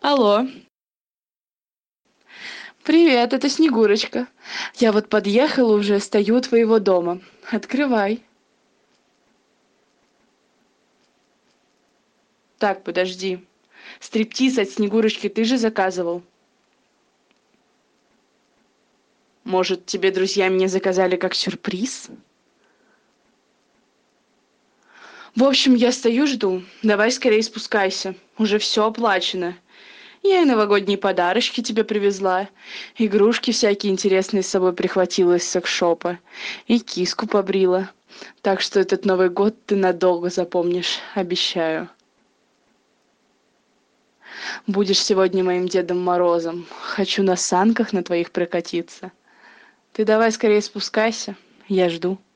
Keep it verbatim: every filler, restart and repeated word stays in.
Алло, привет, это Снегурочка. Я вот подъехала уже, стою у твоего дома. Открывай. Так, подожди. Стриптиз от Снегурочки ты же заказывал. Может, тебе друзья меня заказали как сюрприз? В общем, я стою, жду. Давай скорее спускайся. Уже все оплачено. Я и новогодние подарочки тебе привезла. Игрушки всякие интересные с собой прихватила из секс-шопа. И киску побрила. Так что этот Новый год ты надолго запомнишь, обещаю. Будешь сегодня моим Дедом Морозом. Хочу на санках на твоих прокатиться. Ты давай скорее спускайся. Я жду.